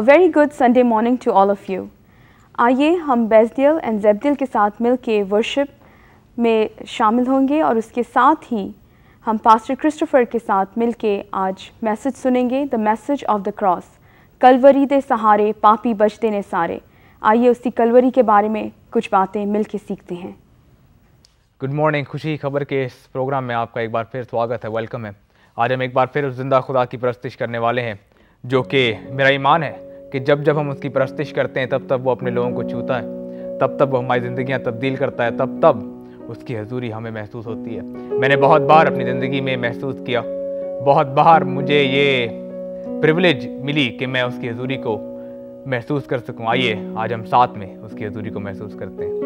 A very good Sunday morning to all of you. آئیے ہم بیزدیل and زیبدیل کے ساتھ مل کے ورشپ میں شامل ہوں گے اور اس کے ساتھ ہی ہم پاسٹر کرسٹوفر کے ساتھ مل کے آج میسج سنیں گے، the message of the cross, Calvary دے سہارے پاپی بچتے نے سارے۔ آئیے اسی کلوری کے بارے میں کچھ باتیں مل کے سیکھتے ہیں۔ گڈ مارننگ، خوشی خبر کے اس پروگرام میں آپ کا ایک بار پھر سواگت ہے، ویلکم ہے۔ آج ہم ایک بار پھر اس زندہ خدا کی پرستش کرنے والے ہیں، جو کہ میرا ایمان ہے کہ جب جب ہم اس کی پرستش کرتے ہیں تب تب وہ اپنے لوگوں کو چھوتا ہے، تب تب وہ ہماری زندگیاں تبدیل کرتا ہے، تب تب اس کی حضوری ہمیں محسوس ہوتی ہے۔ میں نے بہت بار اپنی زندگی میں محسوس کیا، بہت بار مجھے یہ پریولیج ملی کہ میں اس کی حضوری کو محسوس کر سکوں۔ آئیے آج ہم ساتھ میں اس کی حضوری کو محسوس کرتے ہیں۔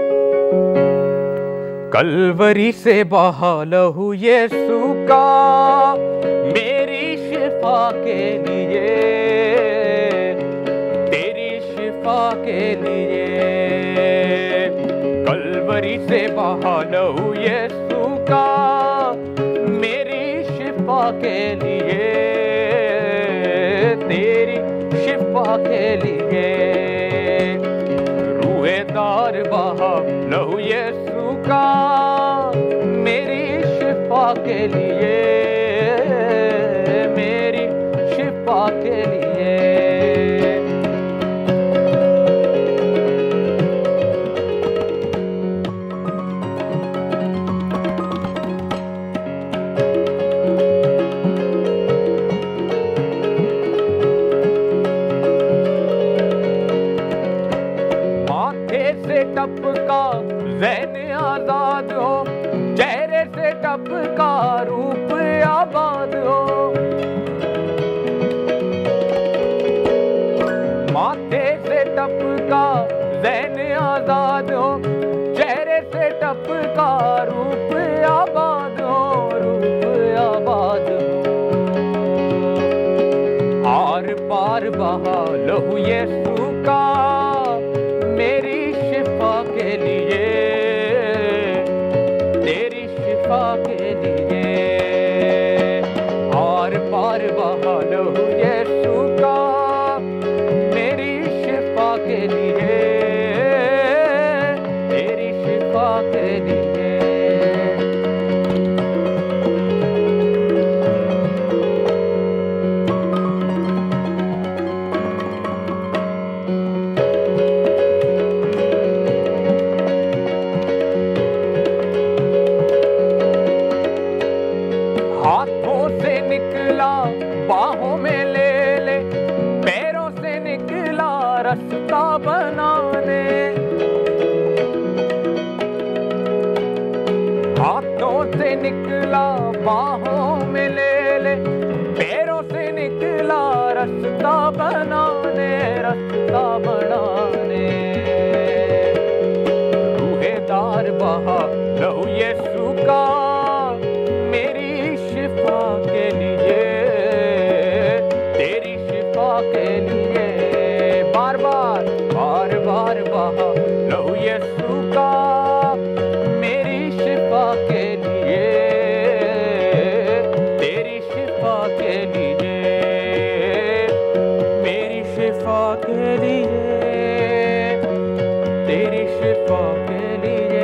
کلوری سے بہا لہو یسوع کا میری شفا کے لیے، تیری شفا کے لیے، کلوری سے بہا لہو یسوع کا میری شفا کے لیے، تیری شفا کے لیے، روح دار بہا لہو یسوع کا میری شفا کے لیے، میری شفا کے لیے۔ ماتھے سے ٹپکا ذہن آزاد ہو، چہرے سے ٹپکا روپ آباد ہو، ماتھے سے ٹپکا ذہن آزاد ہو، چہرے سے ٹپکا روپ آباد ہو، روپ آباد ہو، آر پار بہا لہو یسوع کا میری شفا کے لیے، تیری شفا کے لیے، آر پار بہا لہو یسوع کا میری شفا کے لیے، تیری شفا کے لیے۔ ہاتھوں سے نکلا باہوں میں لے لے، پیروں سے نکلا رستہ بنانے، ہاتھوں سے نکلا باہوں میں لے لے، پیروں سے نکلا رستہ بنانے، رستہ بنانے، روح دار بہا لہو یسوع کا میری شفا کے لیے، تیری شفا کے لیے، بار بار بار بار بہا لہو یسوع کا میری شفا کے لیے، تیری شفا کے لیے، میری شفا کے لیے، تیری شفا کے لیے۔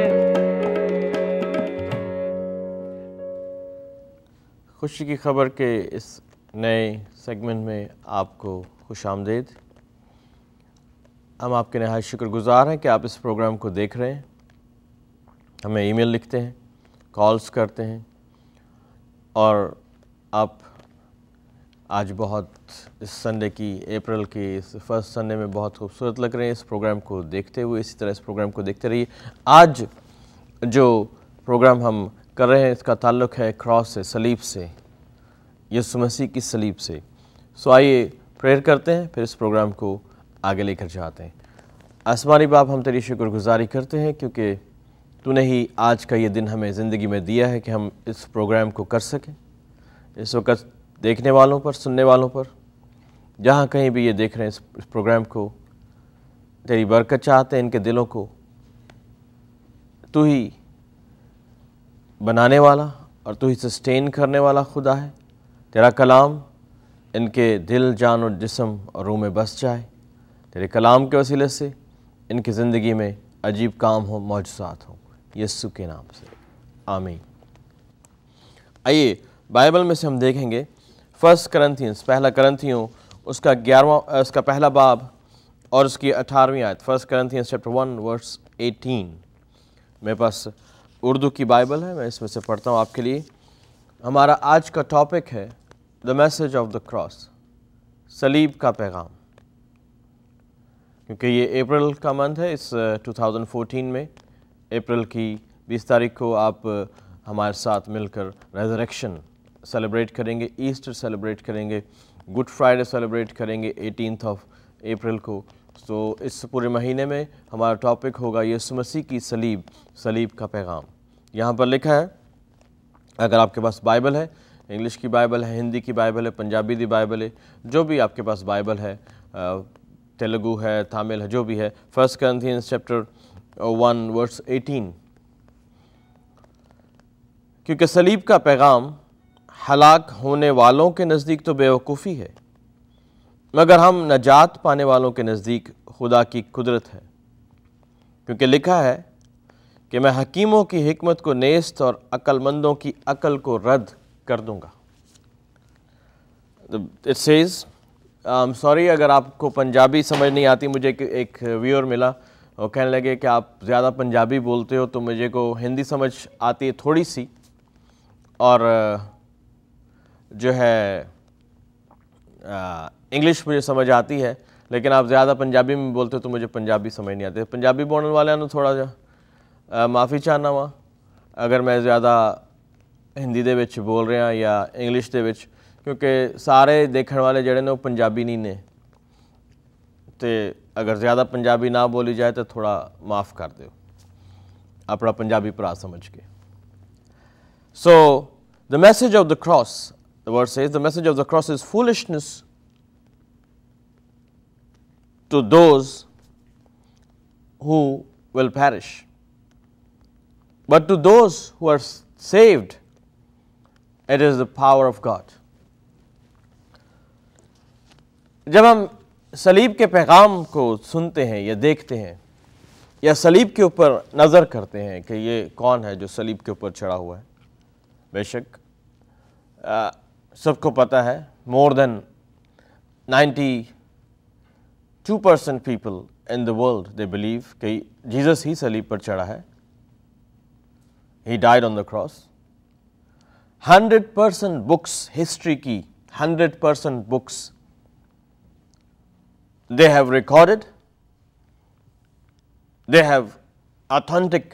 خوشی کی خبر کے اس نئے سیگمنٹ میں آپ کو خوش آمدید۔ ہم آپ کے نہایت شکر گزار ہیں کہ آپ اس پروگرام کو دیکھ رہے ہیں، ہمیں ای میل لکھتے ہیں، کالز کرتے ہیں، اور آپ آج بہت اس سنڈے کی، اپریل کی اس فرسٹ سنڈے میں بہت خوبصورت لگ رہے ہیں اس پروگرام کو دیکھتے ہوئے۔ اسی طرح اس پروگرام کو دیکھتے رہیے۔ آج جو پروگرام ہم کر رہے ہیں اس کا تعلق ہے کراس سے، صلیب سے، یسوع مسیح کی صلیب سے۔ سو آئیے پریئر کرتے ہیں، پھر اس پروگرام کو آگے لے کر جاتے ہیں۔ آسمانی باپ، ہم تیری شکر گزاری کرتے ہیں کیونکہ تو نے ہی آج کا یہ دن ہمیں زندگی میں دیا ہے کہ ہم اس پروگرام کو کر سکیں۔ اس وقت دیکھنے والوں پر، سننے والوں پر، جہاں کہیں بھی یہ دیکھ رہے ہیں اس پروگرام کو، تیری برکت چاہتے ہیں ان کے دلوں کو۔ تو ہی بنانے والا اور تو ہی سسٹین کرنے والا خدا ہے۔ تیرا کلام ان کے دل، جان اور جسم اور روح میں بس جائے، تیرے کلام کے وسیلے سے ان کی زندگی میں عجیب کام ہوں، معجزات ہوں، یسوع کے نام سے آمین۔ آئیے بائبل میں سے ہم دیکھیں گے 1 کرنتھینس، پہلا کرنتھیوں اس کا پہلا باب اور اس کی 18ویں آیت۔ 1 کرنتھینس چیپٹر 1 ورس 18۔ میرے پاس اردو کی بائبل ہے، میں اس میں سے پڑھتا ہوں آپ کے لیے۔ ہمارا آج کا ٹاپک ہے the message of the cross, صلیب کا پیغام۔ کیونکہ یہ اپریل کا منتھ ہے، اس 2014 میں اپریل کی 20 تاریخ کو آپ ہمارے ساتھ مل کر ریزریکشن سیلیبریٹ کریں گے، ایسٹر سیلیبریٹ کریں گے، گڈ فرائیڈے سیلیبریٹ کریں گے 18 اپریل کو۔ تو اس پورے مہینے میں ہمارا ٹاپک ہوگا یسوع مسیح کی صلیب، صلیب کا پیغام۔ یہاں پر لکھا ہے، اگر آپ کے پاس بائبل ہے، انگلش کی بائبل ہے، ہندی کی بائبل ہے، پنجابی دی بائبل ہے، جو بھی آپ کے پاس بائبل ہے، تیلگو ہے، تامل ہے، جو بھی ہے، 1 کرنتھینس چیپٹر 1 ورس 18۔ کیونکہ صلیب کا پیغام ہلاک ہونے والوں کے نزدیک تو بیوقوفی ہے، مگر ہم نجات پانے والوں کے نزدیک خدا کی قدرت ہے۔ کیونکہ لکھا ہے کہ میں حکیموں کی حکمت کو نیست اور عقل مندوں کی عقل کو رد کر دوں گا۔ It says, سوری اگر آپ کو پنجابی سمجھ نہیں آتی، مجھے ایک ویور ملا، وہ کہنے لگے کہ آپ زیادہ پنجابی بولتے ہو، تو مجھے کو ہندی سمجھ آتی ہے تھوڑی سی، اور جو ہے انگلش مجھے سمجھ آتی ہے، لیکن آپ زیادہ پنجابی میں بولتے ہو تو مجھے پنجابی سمجھ نہیں آتی۔ پنجابی بولنے والے نے تھوڑا جا معافی چاہنا وا اگر میں زیادہ ہندی دے وچ بول رہا یا انگلش دے وچ، کیونکہ سارے دیکھن والے جڑے نے وہ پنجابی نہیں نے، تے اگر زیادہ پنجابی نہ بولی جائے تو تھوڑا معاف کر دیو اپنا پنجابی پرا سمجھ کے۔ So the message of the cross, the word says, the message of the cross is foolishness to those who will perish, but to those who are saved, it is the power of God. جب ہم صلیب کے پیغام کو سنتے ہیں یا دیکھتے ہیں یا صلیب کے اوپر نظر کرتے ہیں کہ یہ کون ہے جو صلیب کے اوپر چڑھا ہوا ہے، بے شک سب کو پتہ ہے، more than 92% people in the world they believe کہ جیزس ہی صلیب پر چڑھا ہے، he died on the cross. 100% books history کی 100% books they have recorded, they have authentic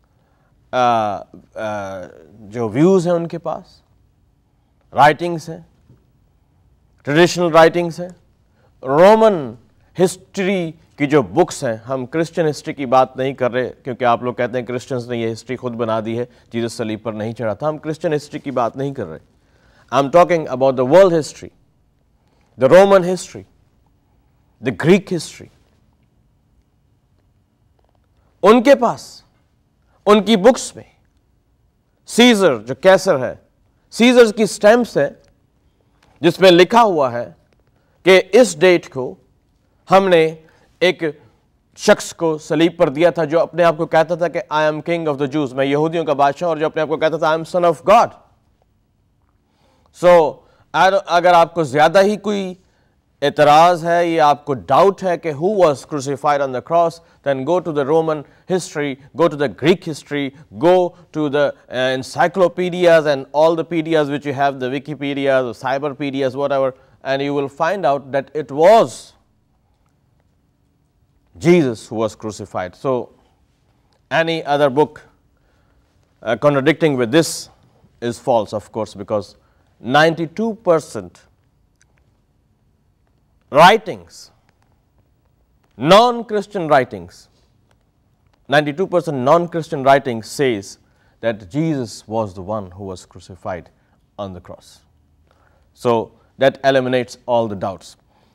جو ویوز ہیں ان کے پاس، رائٹنگس ہیں، ٹریڈیشنل رائٹنگس ہیں، رومن ہسٹری کی جو بکس ہیں۔ ہم کرسچن ہسٹری کی بات نہیں کر رہے، کیونکہ آپ لوگ کہتے ہیں کرسچنز نے یہ ہسٹری خود بنا دی ہے، جیزس صلیب پر نہیں چڑھا تھا۔ ہم کرسچن ہسٹری کی بات نہیں کر رہے، I am talking about the world history, the Roman history, the Greek history۔ ان کے پاس ان کی بکس میں سیزر، جو کیسر ہے، سیزر کی سٹیمپس ہے جس میں لکھا ہوا ہے کہ اس ڈیٹ کو ہم نے ایک شخص کو صلیب پر دیا تھا جو اپنے آپ کو کہتا تھا کہ I am king of the Jews, میں یہودیوں کا بادشاہ، اور جو اپنے آپ کو کہتا تھا I am son of God. So اگر آپ کو زیادہ ہی کوئی اعتراض ہے یا آپ کو ڈاؤٹ ہے کہ who was crucified on the cross, then go to the Roman history, go to the Greek history, go to the encyclopedias and all the pedias which you have, the Wikipedias, the cyberpedias, whatever, and you will find out that it was Jesus who was crucified. So any other book contradicting with this is false, of course, because 92% writings, non-Christian writings, 92% non-Christian writings says that Jesus was the one who was crucified on the cross. So that eliminates all the doubts.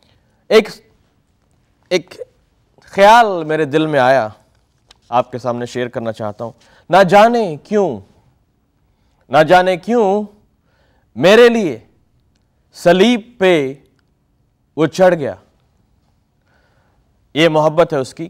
ایک خیال میرے دل میں آیا، آپ کے سامنے share کرنا چاہتا ہوں۔ نہ جانے کیوں میرے لیے सलीब पे वो चढ़ गया। ये मोहब्बत है उसकी।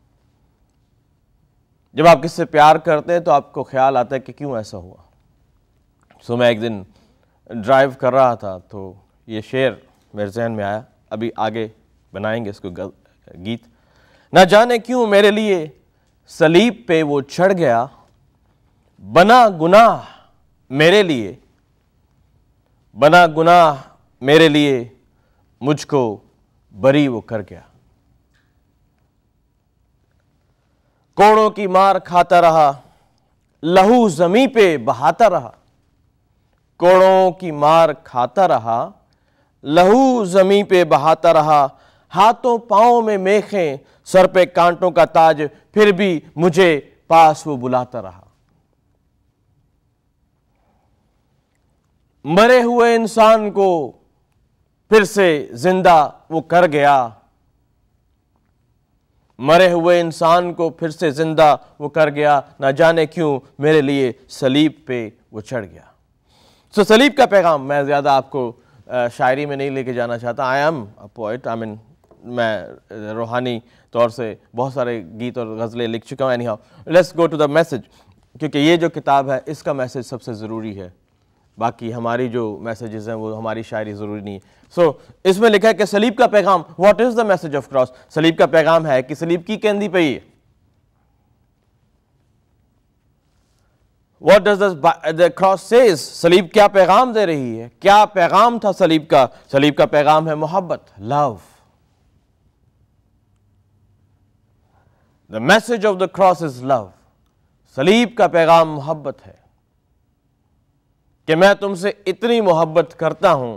जब आप किससे प्यार करते हैं तो आपको ख्याल आता है कि क्यों ऐसा हुआ। सो मैं एक दिन ड्राइव कर रहा था तो ये शेर मेरे जहन में आया, अभी आगे बनाएंगे इसको गीत। ना जाने क्यों मेरे लिए सलीब पे वो चढ़ गया, बना गुनाह मेरे लिए, बना गुनाह मेरे लिए, मुझको बरी वो कर गया। कोड़ों की मार खाता रहा, लहू जमी पे बहाता रहा। कोड़ों की मार खाता रहा, लहू जमी पे बहाता रहा। हाथों पांवों में मेखें, सर पे कांटों का ताज, फिर भी मुझे पास वो बुलाता रहा। मरे हुए इंसान को फिर से जिंदा वो कर गया। मरे हुए इंसान को फिर से जिंदा वो कर गया। ना जाने क्यों मेरे लिए सलीब पे वो चढ़ गया। सो सलीब का पैगाम, मैं ज़्यादा आपको शायरी में नहीं लेके जाना चाहता। I am a poet, I mean मैं रूहानी तौर से बहुत सारे गीत और गज़लें लिख चुका हूँ। Anyhow let's go to the message, क्योंकि ये जो किताब है इसका मैसेज सबसे ज़रूरी है। बाकी हमारी जो मैसेजेस हैं वो हमारी शायरी ज़रूरी नहीं है। सो इसमें लिखा है कि सलीब का पैगाम, what is the message of cross. सलीब का पैगाम है कि सलीब की कैंदी पे ही है। What does the cross says? सलीब क्या पैगाम दे रही है? क्या पैगाम था सलीब का? सलीब का पैगाम है मोहब्बत, love. The message of the cross is love. सलीब का पैगाम मोहब्बत है कि मैं तुमसे इतनी मोहब्बत करता हूं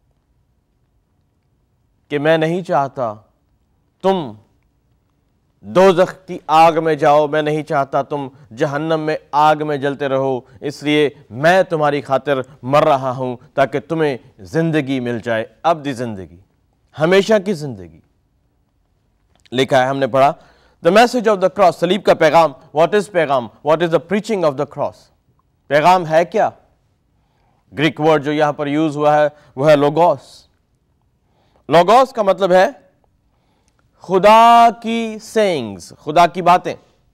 कि मैं नहीं चाहता तुम दोज़ख की आग में जाओ, मैं नहीं चाहता तुम जहन्नम में आग में जलते रहो, इसलिए मैं तुम्हारी खातिर मर रहा हूं ताकि तुम्हें जिंदगी मिल जाए, अब्दी जिंदगी, हमेशा की जिंदगी। लिखा है, हमने पढ़ा, the message of the cross, सलीब का पैगाम। व्हाट इज पैगाम? What is the preaching of the cross? पैगाम है क्या? ग्रीक वर्ड जो यहां पर यूज हुआ है वह है लोगोस। लोगोस का मतलब है खुदा की सेइंग्स, खुदा की बातें,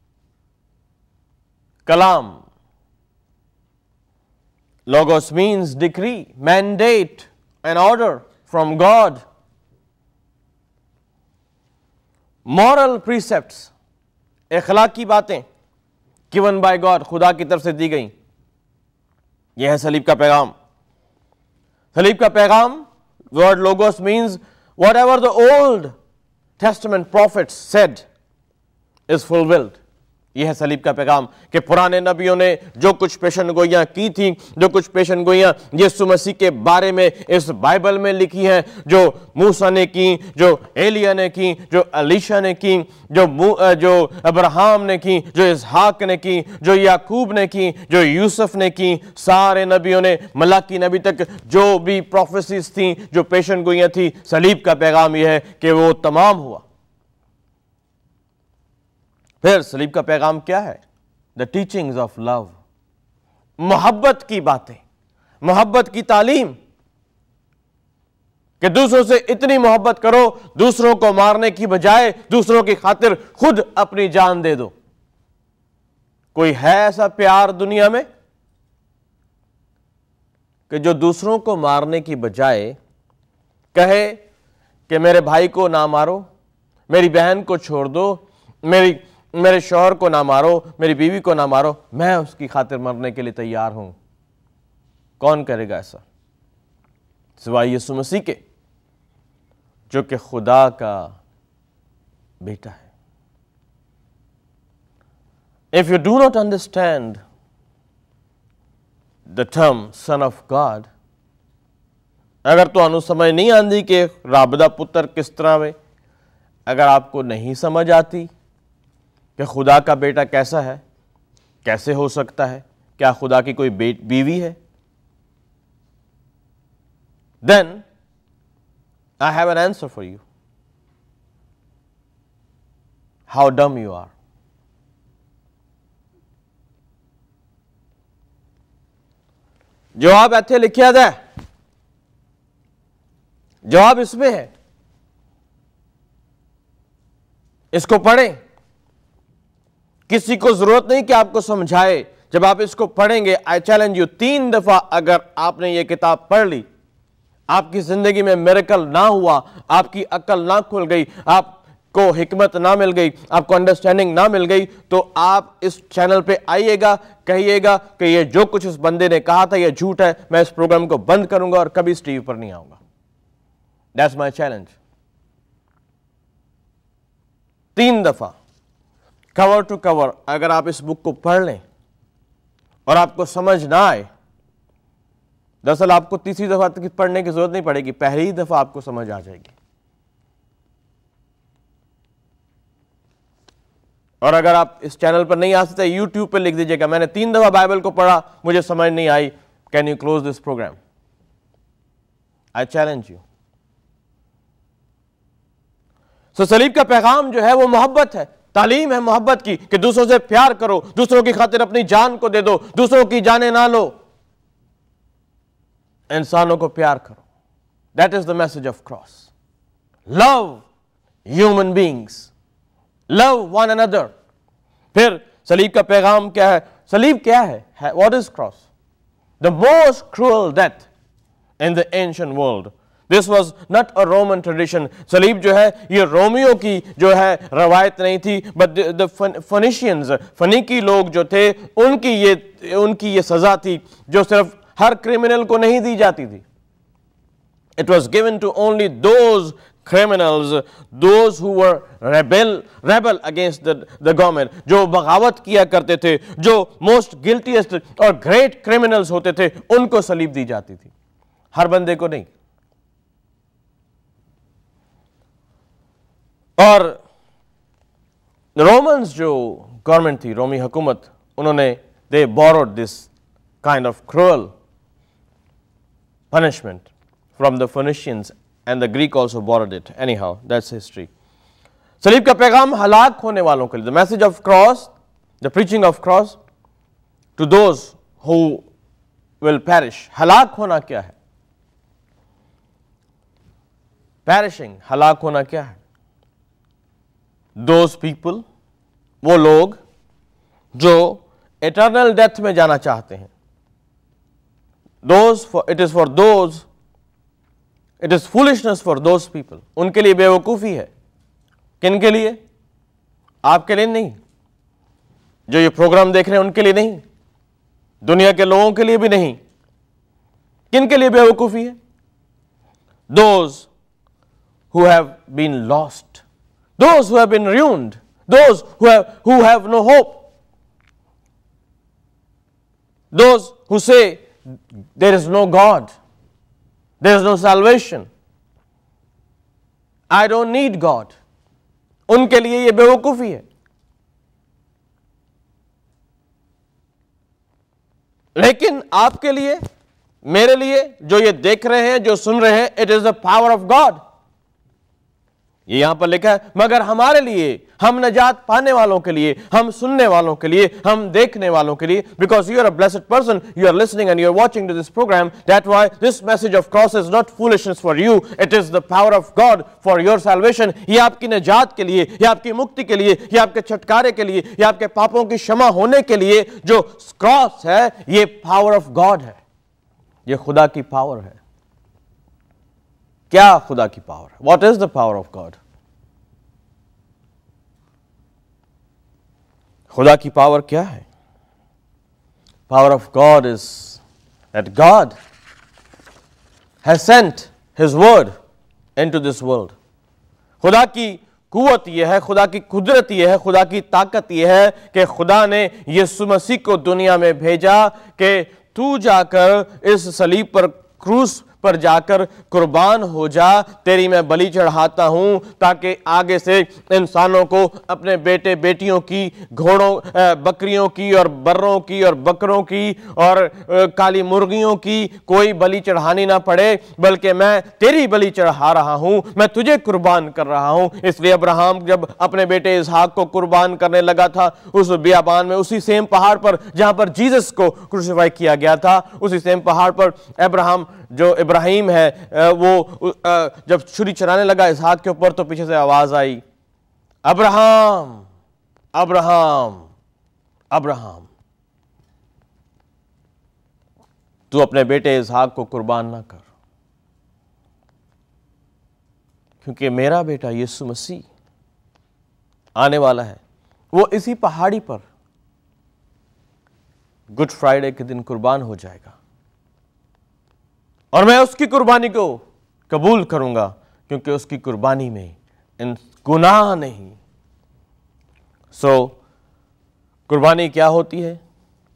कलाम। Logos means decree, mandate, an order from God. Moral precepts, इखलाकी बातें गिवन बाय गॉड, खुदा की तरफ से दी गई। यह है सलीब का पैगाम। सलीब का पैगाम, word logos means whatever the old Testament prophets said is fulfilled. यह है सलीब का पैगाम कि पुराने नबियों ने जो कुछ पेशनगोइयां की थी, जो कुछ पेशनगोइयां यीशु मसीह के बारे में इस बाइबल में लिखी हैं, जो मूसा ने की, जो एलिया ने की, जो अलीशा ने की, जो अब्राहम ने की, जो इसहाक ने की, जो याकूब ने की, जो यूसुफ ने की, सारे नबियों ने मलाकी नबी तक जो भी प्रोफेसीज थी, जो पेशनगोइयां थी, सलीब का पैगाम यह है कि वो तमाम हुआ। फिर सलीब का पैगाम क्या है? द टीचिंग्स ऑफ लव, मोहब्बत की बातें, मोहब्बत की तालीम, कि दूसरों से इतनी मोहब्बत करो, दूसरों को मारने की बजाय दूसरों की खातिर खुद अपनी जान दे दो। कोई है ऐसा प्यार दुनिया में कि जो दूसरों को मारने की बजाय कहे कि मेरे भाई को ना मारो, मेरी बहन को छोड़ दो, मेरे शौहर को ना मारो, मेरी बीवी को ना मारो, मैं उसकी खातिर मरने के लिए तैयार हूं। कौन करेगा ऐसा सिवाय यीशु मसीह के, जो कि खुदा का बेटा है। If you do not understand the term son of God, अगर तो अनु समझ नहीं आती कि राबदा पुत्र किस तरह वे, अगर आपको नहीं समझ आती कि खुदा का बेटा कैसा है, कैसे हो सकता है, क्या खुदा की कोई बीवी है, then I have an answer for you. How dumb you are. जवाब ਇੱਥੇ ਲਿਖਿਆ ਹੈ جواب اس میں ہے. اس کو پڑھیں. کسی کو ضرورت نہیں کہ آپ کو سمجھائے. جب آپ اس کو پڑھیں گے, آئی چیلنج یو, 3 دفعہ اگر آپ نے یہ کتاب پڑھ لی, آپ کی زندگی میں میریکل نہ ہوا, آپ کی عقل نہ کھل گئی, آپ کو حکمت نہ مل گئی, آپ کو انڈرسٹینڈنگ نہ مل گئی, تو آپ اس چینل پہ آئیے گا, کہیے گا کہ یہ جو کچھ اس بندے نے کہا تھا یہ جھوٹ ہے, میں اس پروگرام کو بند کروں گا اور کبھی اس ٹی وی پر نہیں آؤں گا. That's my challenge. 3 دفعہ کور ٹو کور اگر آپ اس بک کو پڑھ لیں اور آپ کو سمجھ نہ آئے, دراصل آپ کو تیسری دفعہ تک پڑھنے کی ضرورت نہیں پڑے گی, پہلی دفعہ آپ کو سمجھ آ جائے گی. اور اگر آپ اس چینل پر نہیں آ سکتے, یوٹیوب پہ لکھ دیجئے گا میں نے 3 دفعہ بائبل کو پڑھا, مجھے سمجھ نہیں آئی, can you close this program. I challenge you. So صلیب کا پیغام جو ہے وہ محبت ہے, تعلیم ہے محبت کی, کہ دوسروں سے پیار کرو, دوسروں کی خاطر اپنی جان کو دے دو, دوسروں کی جانیں نہ لو, انسانوں کو پیار کرو. That is the message of cross. Love human beings, love one another. پھر صلیب کا پیغام کیا ہے؟ صلیب کیا ہے؟ What is cross? The most cruel death in the ancient world. This was not a Roman tradition. صلیب جو ہے یہ رومیوں کی جو ہے روایت نہیں تھی, بٹ دا فنیشینز, فنیکی لوگ جو تھے, ان کی یہ سزا تھی جو صرف ہر کرمنل کو نہیں دی جاتی تھی. It was given to only those criminals, those who were rebel against the government, جو بغاوت کیا کرتے تھے, جو most guiltiest اور great criminals ہوتے تھے, ان کو صلیب دی جاتی تھی, ہر بندے کو نہیں. اور رومنز جو گورنمنٹ تھی, رومی حکومت, انہوں نے they borrowed this kind of cruel punishment from the Phoenicians, and the Greek also borrowed it. Anyhow, that's history. صلیب کا پیغام ہلاک ہونے والوں کے لیے, the message of cross, the preaching of cross to those who will perish. ہلاک ہونا کیا ہے؟ perishing, ہلاک ہونا کیا ہے؟ those people, وہ لوگ جو eternal death میں جانا چاہتے ہیں. It is foolishness for those people. ان کے لیے بے وقوفی ہے. کن کے لیے؟ آپ کے لیے نہیں, جو یہ پروگرام دیکھ رہے ہیں ان کے لیے نہیں, دنیا کے لوگوں کے لیے بھی نہیں. کن کے لیے بے وقوفی ہے؟ Those who have been lost, those who have been ruined, those who have no hope, those who say there is no God, there is no salvation, I don't need God. ان کے لیے یہ بے وقوفی ہے. لیکن آپ کے لیے, میرے لیے, جو یہ دیکھ رہے ہیں, جو سن رہے ہیں, it is the power of God. یہ یہاں پر لکھا ہے, مگر ہمارے لیے, ہم نجات پانے والوں کے لیے, ہم سننے والوں کے لیے, ہم دیکھنے والوں کے لیے, because you are a blessed person, you are listening and you are watching to this program, that's why this message of cross is not foolishness for you, it is the power of God for your salvation. یہ آپ کی نجات کے لیے, یہ آپ کی مکتی کے لیے, یہ آپ کے چھٹکارے کے لیے, یہ آپ کے پاپوں کی شمع ہونے کے لیے جو کراس ہے, یہ power of God ہے, یہ خدا کی پاور ہے. کیا خدا کی پاور ہے؟ What is the power of God? خدا کی پاور کیا ہے؟ Power of God is that God has sent His word into this world. خدا کی قوت یہ ہے, خدا کی قدرت یہ ہے, خدا کی طاقت یہ ہے کہ خدا نے یسوع مسیح کو دنیا میں بھیجا کہ تو جا کر اس صلیب پر, کروس پر جا کر قربان ہو جا, تیری میں بلی چڑھاتا ہوں تاکہ آگے سے انسانوں کو اپنے بیٹے بیٹیوں کی, گھوڑوں بکریوں کی اور بروں کی اور بکروں کی اور کالی مرغیوں کی کوئی بلی چڑھانی نہ پڑے, بلکہ میں تیری بلی چڑھا رہا ہوں, میں تجھے قربان کر رہا ہوں. اس لیے ابراہیم جب اپنے بیٹے اسحاق کو قربان کرنے لگا تھا اس بیابان میں, اسی سیم پہاڑ پر جہاں پر جیزس کو کروسیفائی کیا گیا تھا, اسی سیم پہاڑ پر ابراہیم جو ابراہیم ہے وہ جب چھری چلانے لگا اسحاق کے اوپر تو پیچھے سے آواز آئی ابراہم ابراہم ابراہم، تو اپنے بیٹے اسحاق کو قربان نہ کر، کیونکہ میرا بیٹا یسوع مسیح آنے والا ہے، وہ اسی پہاڑی پر گڈ فرائیڈے کے دن قربان ہو جائے گا، اور میں اس کی قربانی کو قبول کروں گا، کیونکہ اس کی قربانی میں گناہ نہیں۔ قربانی کیا ہوتی ہے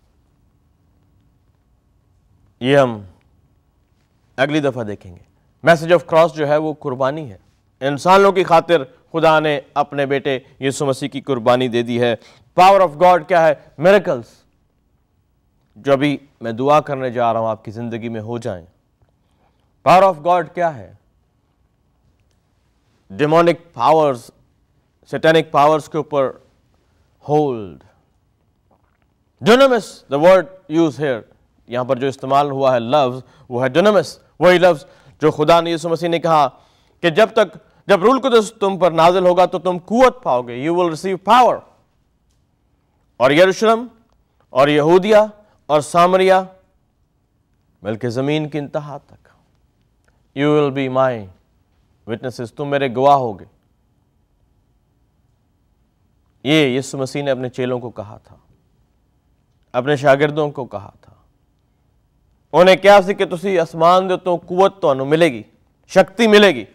یہ ہم اگلی دفعہ دیکھیں گے۔ میسج آف کراس جو ہے وہ قربانی ہے، انسانوں کی خاطر خدا نے اپنے بیٹے یسوع مسیح کی قربانی دے دی ہے۔ پاور آف گاڈ کیا ہے؟ میریکلز، جو ابھی میں دعا کرنے جا رہا ہوں آپ کی زندگی میں ہو جائیں۔ پاور آف گاڈ کیا ہے؟ ڈیمونک پاورز، سیٹینک پاورز کے اوپر ہولڈ۔ ڈونمس، the word used here، یہاں پر جو استعمال ہوا ہے لفظ وہ ہے ڈونمس، وہی لفظ جو خدا نے یسوع مسیح نے کہا کہ جب روح القدس تم پر نازل ہوگا تو تم قوت پاؤ گے، you will receive power۔ اور یروشلم اور یہودیہ اور سامریہ بلکہ زمین کی انتہا تک you will be my witnesses، تم میرے گواہ ہوگے۔ یہ یسوع مسیح نے اپنے چیلوں کو کہا تھا، اپنے شاگردوں کو کہا تھا۔ انہیں کیا سی کہ تسی اسمان دے تو قوت تو ملے گی، شکتی ملے گی،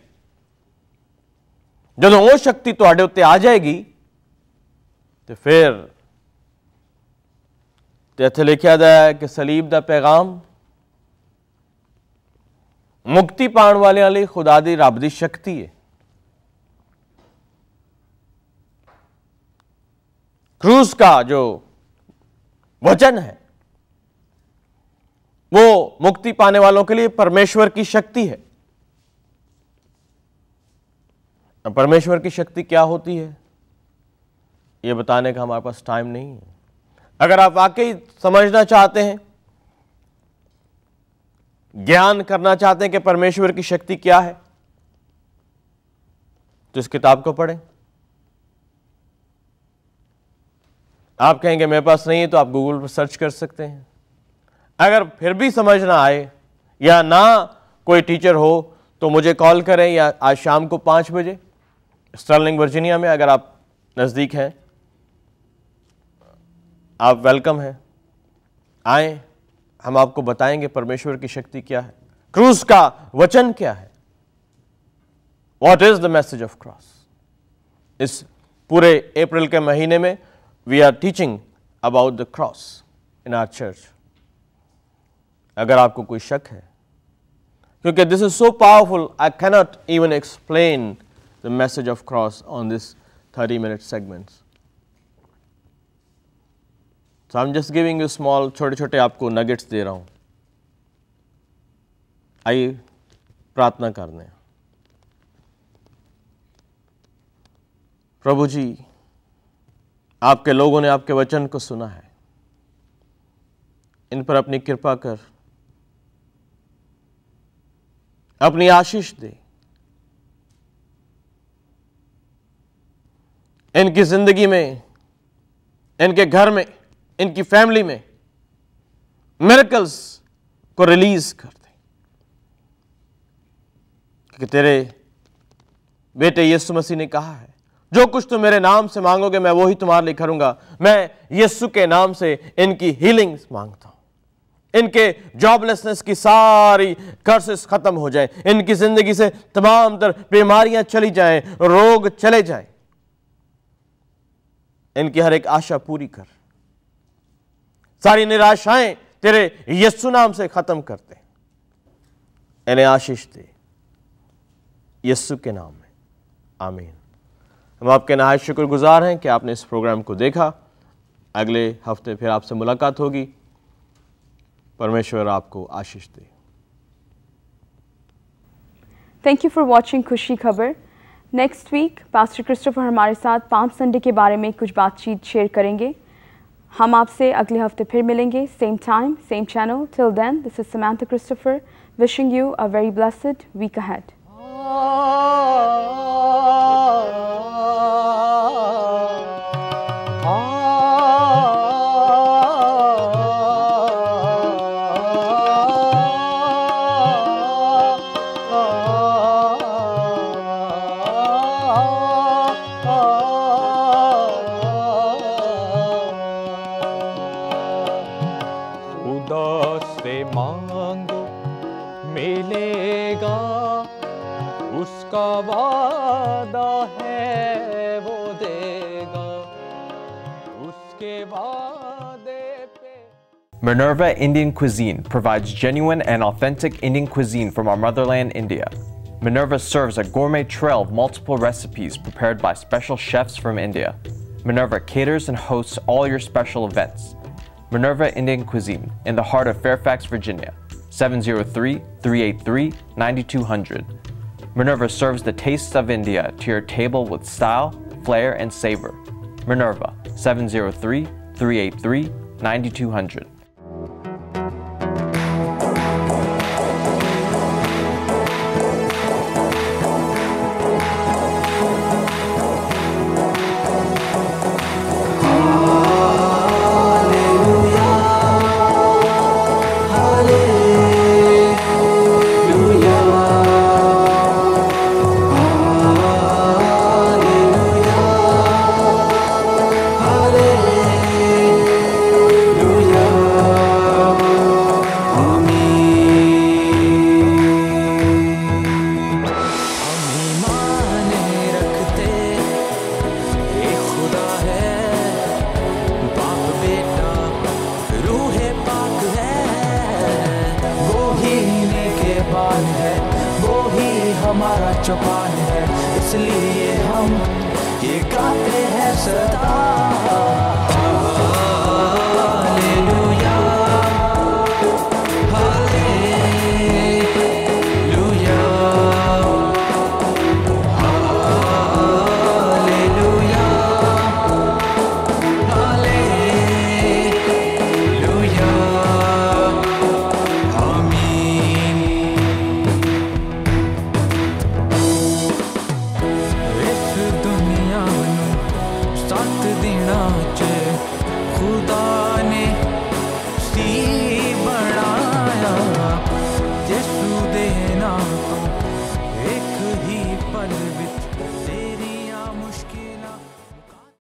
جب وہ شکتی تواڈے اتے آ جائے گی تو پھر اتنے لکھا ہے کہ صلیب دا پیغام مکتی پان والے لئی خدا دی رب دی شکتی ہے۔ کروس کا جو وچن ہے وہ مکتی پانے والوں کے لیے پرمیشور کی شکتی ہے۔ پرمیشور کی شکتی کیا ہوتی ہے یہ بتانے کا ہمارے پاس ٹائم نہیں ہے۔ اگر آپ واقعی سمجھنا چاہتے ہیں، گیان کرنا چاہتے ہیں کہ پرمیشور کی شکتی کیا ہے تو اس کتاب کو پڑھیں۔ آپ کہیں گے میرے پاس نہیں ہے تو آپ گوگل پر سرچ کر سکتے ہیں۔ اگر پھر بھی سمجھ نہ آئے یا نہ کوئی ٹیچر ہو تو مجھے کال کریں، یا آج شام کو 5 بجے اسٹرلنگ ورجینیا میں اگر آپ نزدیک ہیں آپ ویلکم ہیں، آئیں، ہم آپ کو بتائیں گے پرمیشور کی شکتی کیا ہے، کروس کا وچن کیا ہے، what is the message of cross. اس پورے اپریل کے مہینے میں we are teaching about the cross in our church. اگر آپ کو کوئی شک ہے، کیونکہ this is so powerful, I can't even explain the message of cross on this 30-minute segments. So I'm just giving you small چھوٹے چھوٹے آپ کو نگٹس دے رہا ہوں۔ آئیے پرارتھنا کرنے۔ پربھو جی، آپ کے لوگوں نے آپ کے وچن کو سنا ہے، ان پر اپنی کرپا کر، اپنی آشیش دے، ان کی زندگی میں، ان کے گھر میں، ان کی فیملی میں میریکلز کو ریلیز کر دے، کہ تیرے بیٹے یسوع مسیح نے کہا ہے جو کچھ تم میرے نام سے مانگو گے میں وہی تمہارے لیے کروں گا۔ میں یسوع کے نام سے ان کی ہیلنگ مانگتا ہوں، ان کے جاب لیسنس کی ساری کرسز ختم ہو جائیں، ان کی زندگی سے تمام تر بیماریاں چلی جائیں، روگ چلے جائیں، ان کی ہر ایک آشا پوری کر، ساری نراشائیں تیرے یسوع نام سے ختم کرتے، انہیں آشیش دے یسوع کے نام میں، آمین۔ ہم آپ کے نہایت شکر گزار ہیں کہ آپ نے اس پروگرام کو دیکھا۔ اگلے ہفتے پھر آپ سے ملاقات ہوگی۔ پرمیشور آپ کو آشیش دے۔ تھینک یو فار واچنگ خوشی خبر۔ نیکسٹ ویک پاسٹر کرسٹوفر ہمارے ساتھ پام سنڈے کے بارے میں کچھ بات چیت شیئر کریں گے۔ ہم آپ سے اگلے ہفتے پھر ملیں گے, same time, same channel. Till then, this is Samantha Christopher wishing you a very blessed week ahead. Minerva Indian Cuisine provides genuine and authentic Indian cuisine from our motherland, India. Minerva serves a gourmet trail of multiple recipes prepared by special chefs from India. Minerva caters and hosts all your special events. Minerva Indian Cuisine, in the heart of Fairfax, Virginia, 703-383-9200. Minerva serves the tastes of India to your table with style, flair, and savor. Minerva, 703-383-9200. हमारा चौपान है, इसलिए हम ये गाते हैं सदा।